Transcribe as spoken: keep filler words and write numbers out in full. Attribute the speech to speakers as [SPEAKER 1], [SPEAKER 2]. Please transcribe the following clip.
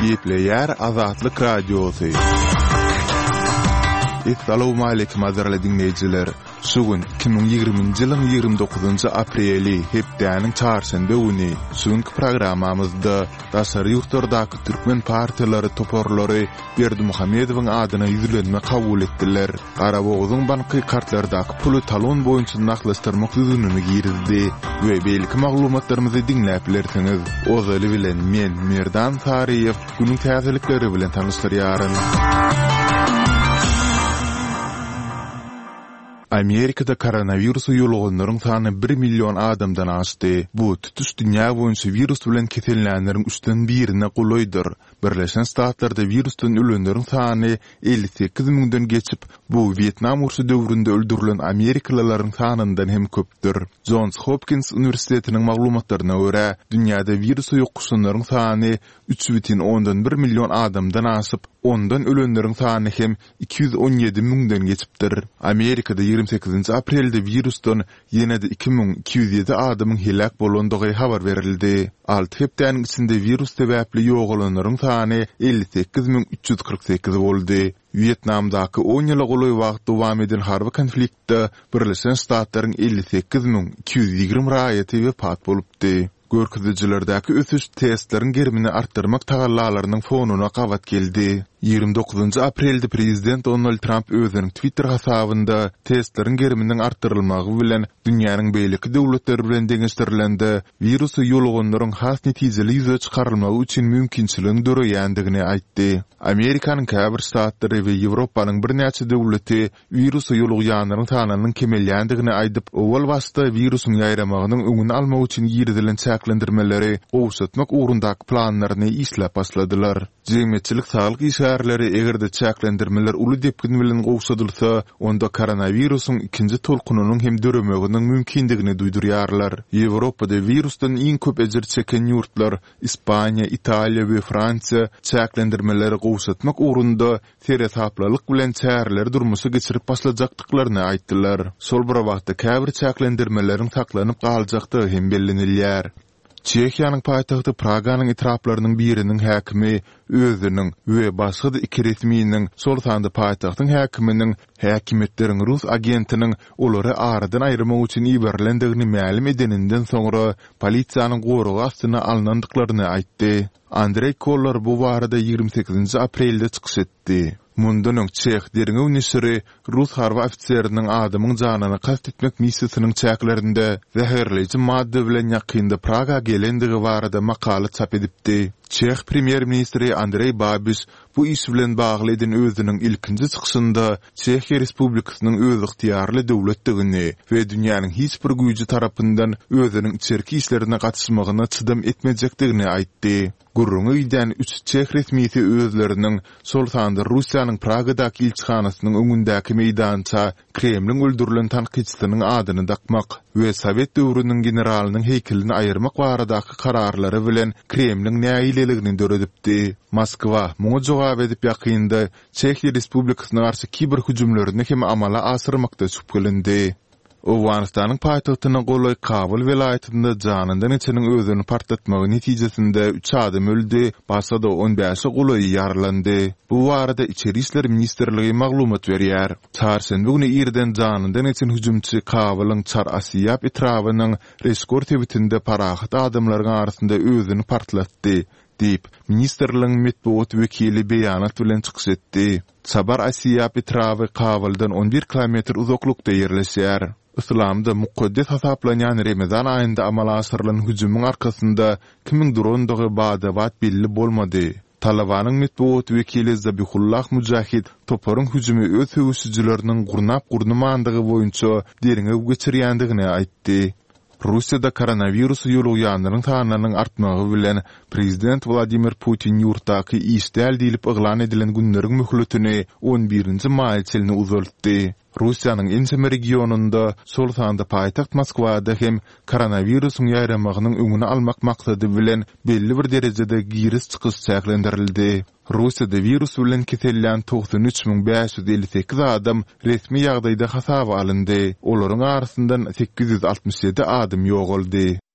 [SPEAKER 1] Gepleyer Azatlyk Radiosu. Assalamu alaykum azarly dinleyijiler. Sugun iki bin ýigriminji ýylyň ýygrimi dokuzynjy apreli hepdäniň çarşamba güni suňky programmamyzda daşary ýurtlardaky türkmen partiýalary toporlary Berdimuhammedowyň adyna ýüzlenme kabul etdiler. Garaboğuzyň banky kartlardaky puly talon boýunça naklaşdyrmak düzününi girizdi we belki maglumatlarymyzy dinläp bilersiňiz. Ozaly bilen men Merdan Tariýew günüň täzelikleri bilen tanışdyrýaryn. Amerikada koronavirusu ýoluganlaryň sany bir million adamdan aşdy. Bu tutuş dünýä boýunça virus bilen keselenleriň üçden birine gulaýdyr. Birleşen Ştatlarda virusdan ölenleriň sany elli sekiz miňden geçip, bu Vietnam urşy döwründe öldürilen Amerikalylaryň sanyndan hem köpdür. Johns Hopkins Üniversitetiniň maglumatlaryna görä, dünýäde virusu ýokuşanlaryň sany üç butun ondan bir million adamdan aşyp, ondan ölenleriň sany hem iki yüz on ýedi miňden geçipdir. Amerikada ýygrimi sekizinji aprelde virusdan ýene-de iki bin iki yüz ýedi adamyň helak bolandygy habar berildi. Alty hepdäniň içinde virus sebäpli ýogalanlaryň sany elli sekiz miň üç yüz kırk sekiz boldy. Vietnamdaky on ýyla golaý wagt dowam eden harby konfliktde Birleşen Ştatlaryň elli sekiz miň iki yüz ýygrimi raýaty wepat bolupdy. Görkezijilerdäki ösüş testleriň gerimini artdyrmak tagallalarynyň fonuna gawat geldi. ýygrimi dokuzynjy aprelde prezident Donald Trump özüniň Twitter hasabynda testleriň geriminiň artdyrylmagy bilen dünýäniň beýleki döwletleri bilen deňeşdirilende virusu ýoluganlaryň has netijeli ýüze çykarylmagy üçin mümkinçiligini döreýändigini aýtdy. Amerikanyň käbir ştatlary we Ýewropanyň bir näçe döwleti virusu ýoluganlaryň sanynyň kemelýändigini aýdyp, owal wagtda virusyň ýaýramagynyň öňüni almak üçin ýerdilen çäklendirmeleri owsatmak ugrundaky planlaryny işläp başladylar. Jemgyýetçilik saglyk işgärleri egerde çäklendirmeler uly depgin bilen gowsadylsa, onda koronavirusyň ikinji tolkunynyň hem döremeginiň mümkindigini duýdurýarlar. Ýewropada virusdan iň köp ejir çeken ýurtlar Ispaniýa, Italiýa we Fransiýa çäklendirmeleri gowsatmak ugrunda teretaplalyk bilen çäreler durmusy geçirip başlajakdyklaryny aýtdylar. Sol bir wagtda käbir çäklendirmeleriň saklanyp galjakdygy hem bellenilýär. Çekiýanyň paýtagty Praganyň etraplarynyň biriniň häkimi özüniň we başga da iki resminiň sol sanda paýtagtyň häkiminiň häkimetleriň Rus agentiniň olary aradan aýrymak üçin ýiberilendigini ma'lum edeninden soňra polisiýanyň gorugy astyna alnandyklaryny aýtdy. Andrei Koller bu barada ýygrimi sekizinji aprelde çykyş etdi. Mundan öň Çeх derňew nesiri Rus harby ofitseriniň adamyň janyny kast etmek missiýasynyň çäklerinde zäherleýici madde bilen ýakynda Praga gelendigi barada makala çap edipdi. Çeх premier ministri Andrei Babiš bu iş bilen bagly eden özüniň ilkinji çykyşynda Çekiýa Respublikasynyň öz ygtyýarly döwletdigini we dünýäniň hiç bir güýji tarapyndan özüniň içerki işlerine gatnaşmagyna çydam etmejekdigini aýtdy. Gurrungy ýdan üç Çeх resmiýeti özleriniň sol sanda Russiýanyň Pragadaky elçixanasynyň öňündäki meýdança Kremliň öldürilen tanqidçileriniň adyny dakmak we Sowet döwrüniň generalynyň heykelini aýyrmak baradaky kararlary bilen Kremliň näýileligini döredipdi. Moskwa muňa jogap edip ýakynda Çekiýa Respublikasyna garşy kiber hüjümlerini hem amala asyrmakda süpgelindi. Owganistanyň paýtagtyna golaý Kabul welaýatynda janyndan içiniň özüni partlatmagy netijesinde üç adam öldü, başga da on beşi golaý ýaralandy. Bu barada Içeri işler ministrligi maglumat berýär. Çarşamba güni ýerden janyndan için hüjümçi Kabulyň Çar Asyýap etrawynyň Reskor tebitinde parahat adamlaryň arasynda özüni partlatdy diýip ministrligiň medeniýet wekili beýanat bilen çykyş etdi. Çar Asyýap etrawy Kabuldan on bir kilometr uzaklykda ýerleşýär. Islamda mukaddes hasaplanýan Ramazan aýynda amala asyrylan hüjümüň arkasynda kimiňdir ondagy badawat belli bolmady. Talabanyň medeniýet wekili Zabihullah Mujahid toparyň hüjümi öz höwüsçileriniň gurnap gurnumandygy boýunça derine geçirýändigini aýtdy. Russiýada koronavirus ýoluganlaryň sanynyň artmagy bilen prezident Vladimir Putin ýurtdaky işdäl diýilip yglan edilen günleriň möhletini on birinji maýçylny uzaltdy. Russiýanyň Inçem regionunda sol sanda paýtagt Moskwada hem koronavirusyň ýaýramagynyň öňüni almak maksady bilen belli bir derejede giris çykyş çäklendirildi. Russiýada virus bilen keselýän doksan üç miň beş yüz elli sekiz adam resmi ýagdaýda hasaba alyndy. Olaryň arasyndan sekiz yüz altmış ýedi adam ýogaldy.